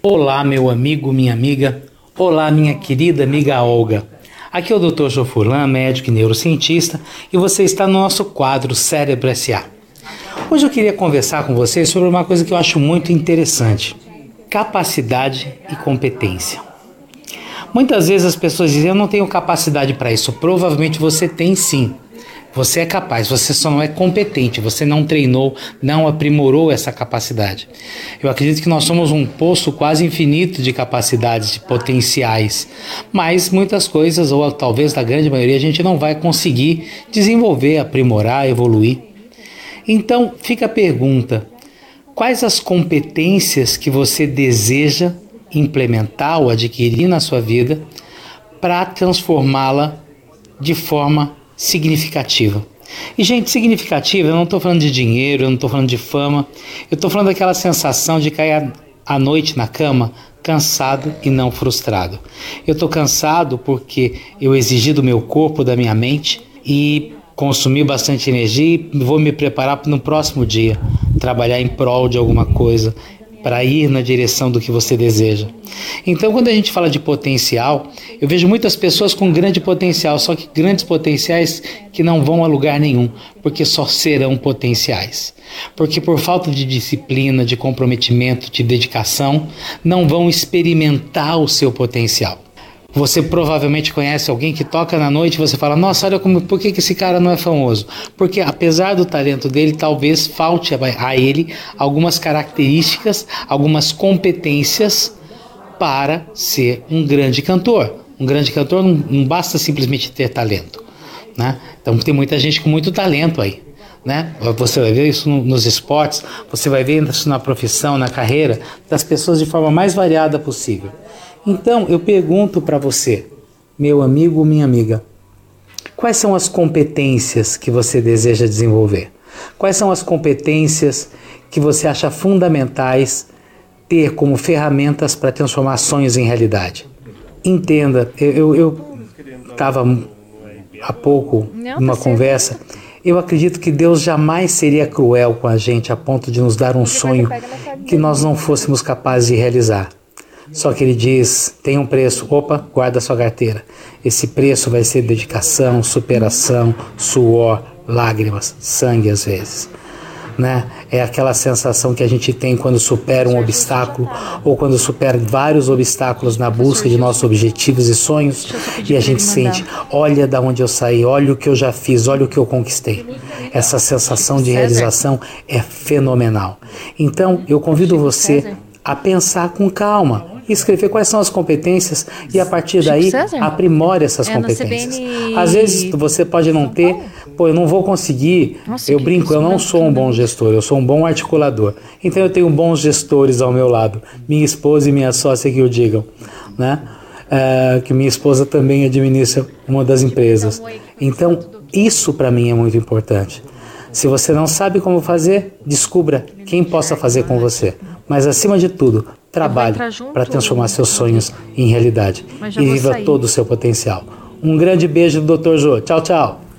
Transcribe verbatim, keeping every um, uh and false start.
Olá, meu amigo, minha amiga. Olá, minha querida amiga Olga. Aqui é o doutor Jô Furlan, médico e neurocientista, e você está no nosso quadro Cérebro S A. Hoje eu queria conversar com vocês sobre uma coisa que eu acho muito interessante: capacidade e competência. Muitas vezes as pessoas dizem: eu não tenho capacidade para isso. Provavelmente você tem sim. Você é capaz, você só não é competente, você não treinou, não aprimorou essa capacidade. Eu acredito que nós somos um poço quase infinito de capacidades, de potenciais, mas muitas coisas, ou talvez a grande maioria, a gente não vai conseguir desenvolver, aprimorar, evoluir. Então fica a pergunta: quais as competências que você deseja implementar ou adquirir na sua vida para transformá-la de forma significativa? E, gente, significativa, eu não estou falando de dinheiro, eu não estou falando de fama, eu estou falando daquela sensação de cair à noite na cama cansado e não frustrado. Eu estou cansado porque eu exigi do meu corpo, da minha mente, e consumi bastante energia e vou me preparar no próximo dia, trabalhar em prol de alguma coisa, para ir na direção do que você deseja. Então, quando a gente fala de potencial, eu vejo muitas pessoas com grande potencial, só que grandes potenciais que não vão a lugar nenhum, porque só serão potenciais. Porque por falta de disciplina, de comprometimento, de dedicação, não vão experimentar o seu potencial. Você provavelmente conhece alguém que toca na noite e você fala: nossa, olha como, por que esse cara não é famoso? Porque apesar do talento dele, talvez falte a, a ele algumas características, algumas competências para ser um grande cantor. Um grande cantor não, não basta simplesmente ter talento, né? Então tem muita gente com muito talento aí, né? Você vai ver isso no, nos esportes, você vai ver isso na profissão, na carreira das pessoas de forma mais variada possível. Então, eu pergunto para você, meu amigo, minha amiga, quais são as competências que você deseja desenvolver? Quais são as competências que você acha fundamentais ter como ferramentas para transformar sonhos em realidade? Entenda, eu estava há pouco numa conversa, eu acredito que Deus jamais seria cruel com a gente a ponto de nos dar um sonho que nós não fôssemos capazes de realizar. Só que ele diz: tem um preço, opa, guarda sua carteira. Esse preço vai ser dedicação, superação, suor, lágrimas, sangue às vezes, né? É aquela sensação que a gente tem quando supera um obstáculo ou quando supera vários obstáculos na busca de nossos objetivos e sonhos, e a gente sente: olha da onde eu saí, olha o que eu já fiz, olha o que eu conquistei. Essa sensação de realização é fenomenal. Então eu convido você a pensar com calma, escrever quais são as competências e a partir daí aprimore essas competências. Às vezes você pode não ter, pô, eu não vou conseguir, eu brinco, eu não sou um bom gestor, eu sou um bom articulador. Então eu tenho bons gestores ao meu lado, minha esposa e minha sócia que o digam, né? É, que minha esposa também administra uma das empresas. Então isso para mim é muito importante. Se você não sabe como fazer, descubra quem possa fazer com você. Mas, acima de tudo, trabalhe para transformar seus sonhos em realidade e viva todo o seu potencial. Um grande beijo do doutor Jô. Tchau, tchau.